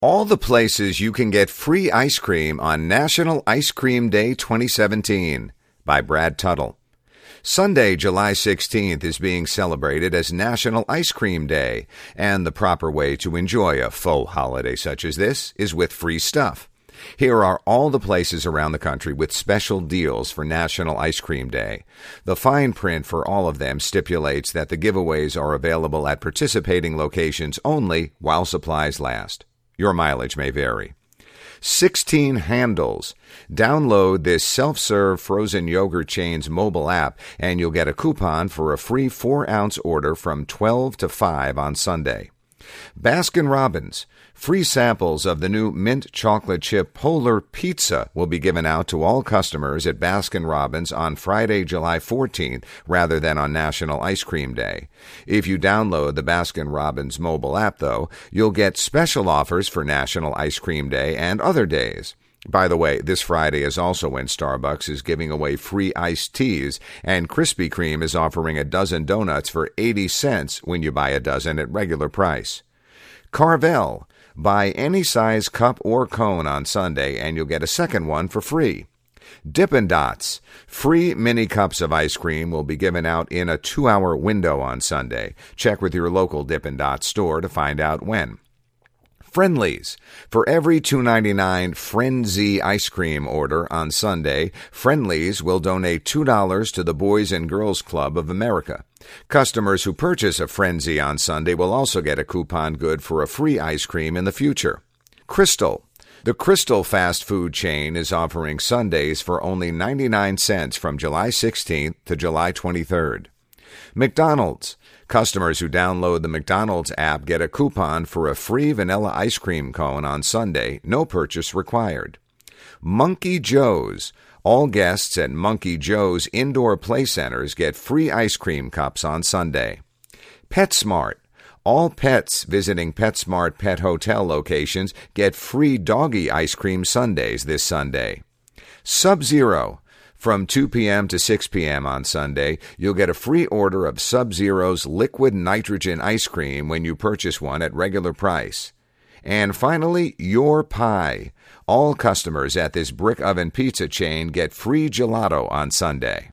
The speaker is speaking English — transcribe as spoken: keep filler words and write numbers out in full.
All the places you can get free ice cream on National Ice Cream Day twenty seventeen by Brad Tuttle. Sunday, July sixteenth is being celebrated as National Ice Cream Day, and the proper way to enjoy a faux holiday such as this is with free stuff. Here are all the places around the country with special deals for National Ice Cream Day. The fine print for all of them stipulates that the giveaways are available at participating locations only while supplies last. Your mileage may vary. sixteen handles. Download this self-serve frozen yogurt chain's mobile app, and you'll get a coupon for a free four-ounce order from twelve to five on Sunday. Baskin-Robbins. Free samples of the new mint chocolate chip Polar Pizza will be given out to all customers at Baskin-Robbins on Friday, July fourteenth, rather than on National Ice Cream Day. If you download the Baskin-Robbins mobile app, though, you'll get special offers for National Ice Cream Day and other days. By the way, this Friday is also when Starbucks is giving away free iced teas, and Krispy Kreme is offering a dozen donuts for eighty cents when you buy a dozen at regular price. Carvel. Buy any size cup or cone on Sunday, and you'll get a second one for free. Dippin' Dots. Free mini cups of ice cream will be given out in a two-hour window on Sunday. Check with your local Dippin' Dots store to find out when. Friendly's. For every two dollars and ninety-nine cents Frenzy ice cream order on Sunday, Friendly's will donate two dollars to the Boys and Girls Club of America. Customers who purchase a Frenzy on Sunday will also get a coupon good for a free ice cream in the future. Crystal. The Crystal fast food chain is offering Sundays for only ninety-nine cents from July sixteenth to July twenty-third. McDonald's. Customers who download the McDonald's app get a coupon for a free vanilla ice cream cone on Sunday, no purchase required. Monkey Joe's. All guests at Monkey Joe's indoor play centers get free ice cream cups on Sunday. PetSmart. All pets visiting PetSmart Pet Hotel locations get free doggy ice cream sundaes this Sunday. Sub-Zero. From two p.m. to six p.m. on Sunday, you'll get a free order of Sub-Zero's liquid nitrogen ice cream when you purchase one at regular price. And finally, Your Pie. All customers at this brick oven pizza chain get free gelato on Sunday.